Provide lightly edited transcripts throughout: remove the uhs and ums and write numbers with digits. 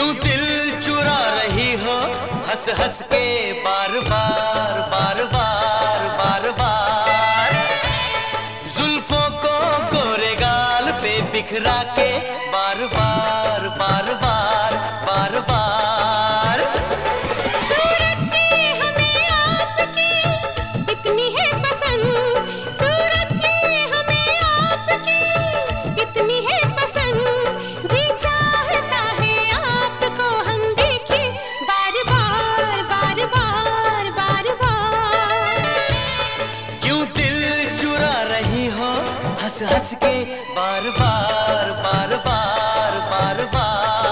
क्यों दिल चुरा रही हो हंस हंस के बार बार बार बार बार बार, जुल्फों को गोरे गाल पे बिखरा के बार बार बार बार बार बार। सूरत की हमें आपकी इतनी है पसंद, सूरत की हमें आपकी इतनी है पसंद, जी चाहता है आपको हम देखें बार बार बार बार बार बार। क्यों दिल चुरा रही हो हंस हंस के बार बार बार बार बार बार।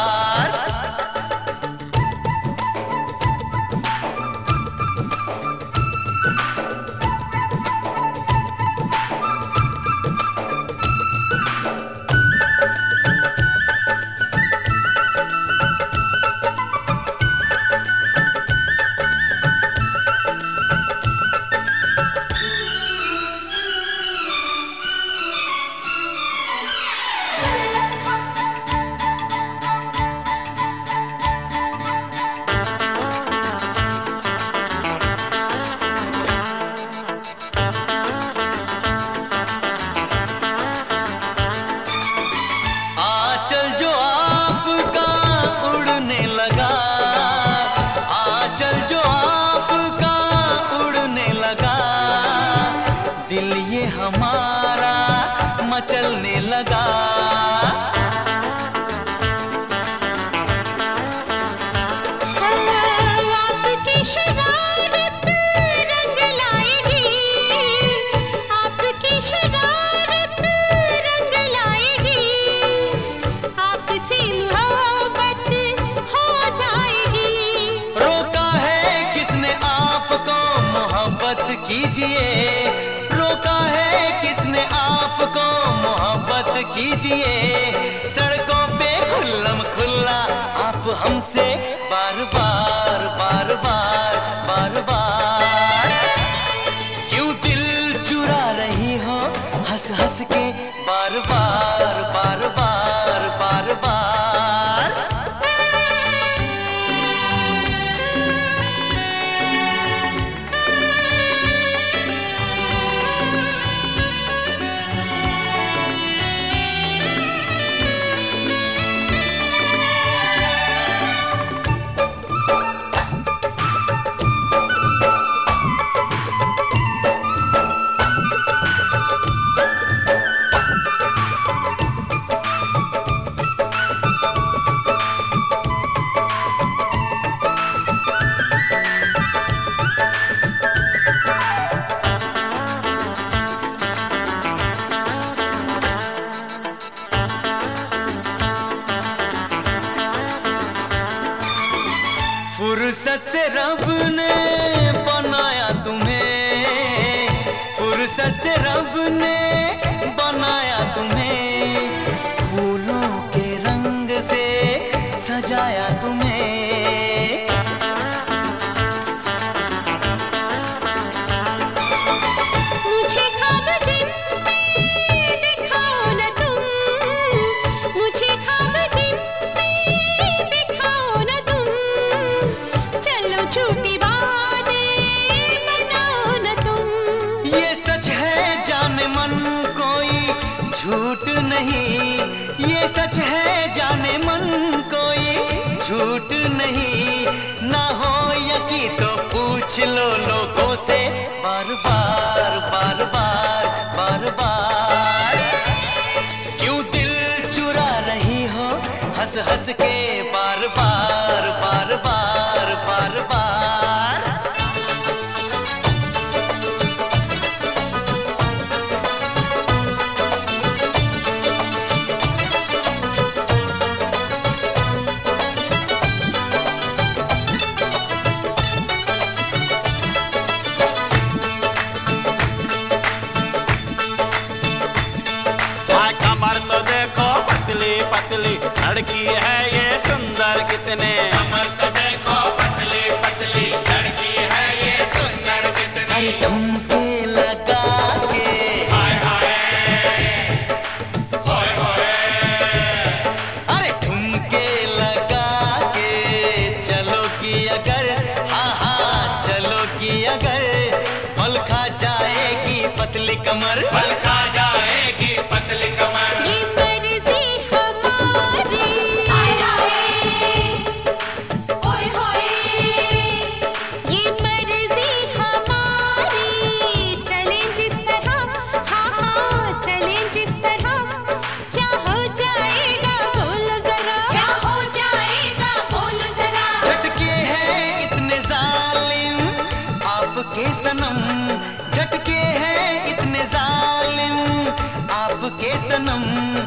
आंचल जो आपका उड़ने लगा, आंचल जो आपका उड़ने लगा, दिल ये हमारा मचलने लगा। आपकी शरारत रंग लाएगी, आपकी शरारत रंग लाएगी, आपसे मोहब्बत हो जाएगी। रोका है किसने आपको मोहब्बत कीजिए, रोका है किसने आपको मोहब्बत कीजिए, सड़कों पे खुल्लम खुल्ला आप हमसे बार बार बार बार बार बार। क्यों दिल चुरा रही हो हंस हंस के बार बार बार बार बार बार। फुर्सत से रब ने बनाया तुम्हें, फुर्सत से रब ने बनाया तुम्हें, फूलों के रंग से सजाया तुम्हें। मुझे ख्वाब दिन में दिखाओ न तुम, मुझे ख्वाब दिन में दिखाओ न तुम, चलो झूठी बातें बनाओ न तुम। ये सच है जाने मन कोई झूठ नहीं, ये सच है जाने मन कोई झूठ नहीं, ना हो यकीन तो पूछ लो लोगों से बार बार बार बार बार बार। क्यों दिल चुरा रही हो हंस हंस के बार बार बार बार बार बार। पतली लड़की है ये सुंदर कितने, कमर तो देखो पतली पतली लड़की है ये सुंदर कितनी। ठुमके लगा के हाय हाय होय होय, अरे ठुमके लगा पतली कमर, बल खा जाएगी पतली कमर। ये मर्जी हमारी, हाय हाय, ओए होए, ये मर्जी हमारी, चलें जिस तरह, हाँ हाँ चलें जिस तरह, क्या हो जाएगा बोलो जरा, क्या हो जाएगा बोलो जरा। झटके हैं इतने जालिम आपके सनम, झटके हैं इतने जालिम आपके सनम,